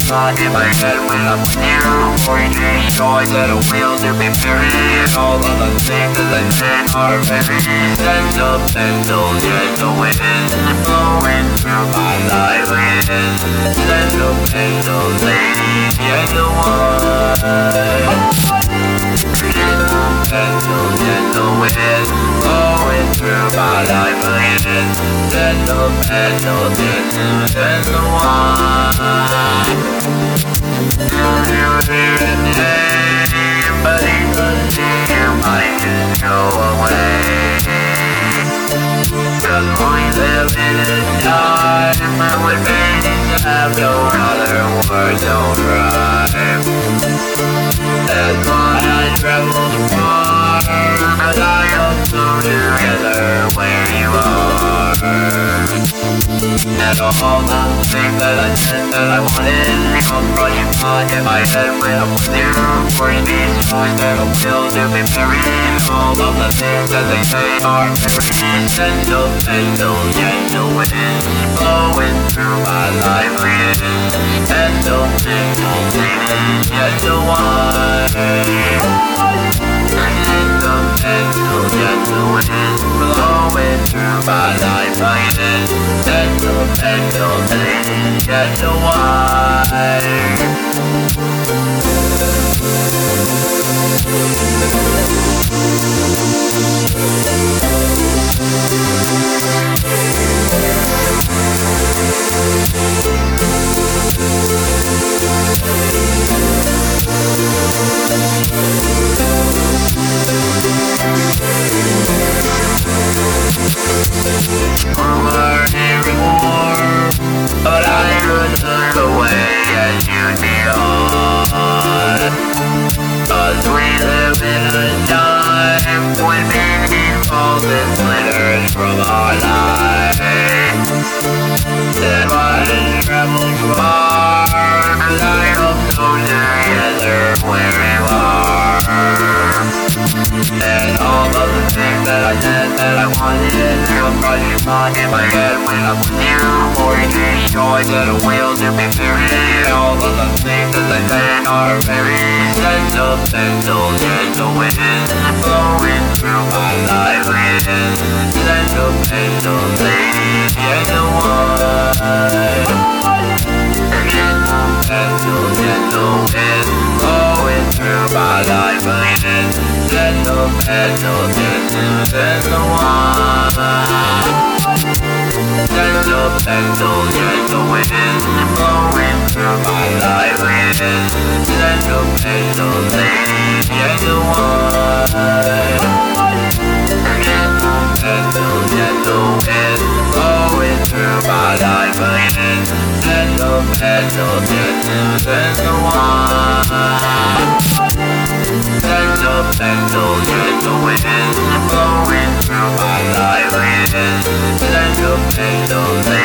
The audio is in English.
thought in my head when I'm with you. Forty joys that are wheel to be buried. All of the things that I said are very sentimental, gentle winds blowing through my life. Sentimental lady, gentle one. Gentle winds blowing through my life again. Sentimental, gentle one. You hear the name, but even you might just go away. 'Cause we live in a time when meanings have no other words, don't rhyme. That's why I travel far, 'cause I hope to together where you are. And all the things that I said that I wanted come running on in my head when I'm with you. For these joys that are will to be buried. All of the things that they say are very sentimental, gentle winds blowing through my life again. Sentimental lady, gentle one. Sentimental, gentle winds blowing through my life again. Sentimental lady, gentle one. But I could look away and you'd be on. 'Cause we live in a time when meaning falls and glitters from our lives. That's why I travel far, 'cause I hope so together where you are. And all of the things that I said that I wanted come running on in my head when I'm with you. Forty joys that are will to be buried. All of the things that I said are very sentimental, gentle winds blowing through my life again. Sentimental lady, gentle one. Sentimental, gentle winds blowing through my life again. Sentimental, gentle one. Sentimental, gentle winds blowing through my life again. Sentimental lady, gentle one. Sentimental, gentle winds blowing through my life again. Sentimental, gentle one. Sentimental, gentle winds blowing through my life again. Sentimental.